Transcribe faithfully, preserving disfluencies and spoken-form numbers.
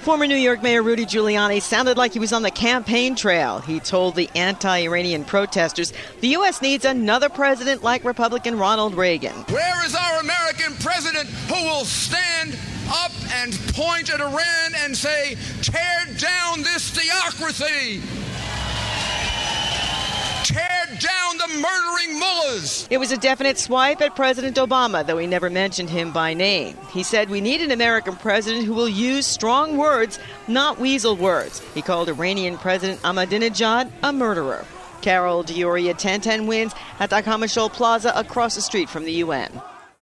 Former New York Mayor Rudy Giuliani sounded like he was on the campaign trail. He told the anti-Iranian protesters the U S needs another president like Republican Ronald Reagan. Where is our American president who will stand up and point at Iran and say, tear down this theocracy? Tear down the murdering mullahs. It was a definite swipe at President Obama, though he never mentioned him by name. He said we need an American president who will use strong words, not weasel words. He called Iranian President Ahmadinejad a murderer. Carol D'Auria, ten ten wins at the Hammarskjöld Plaza across the street from the U N.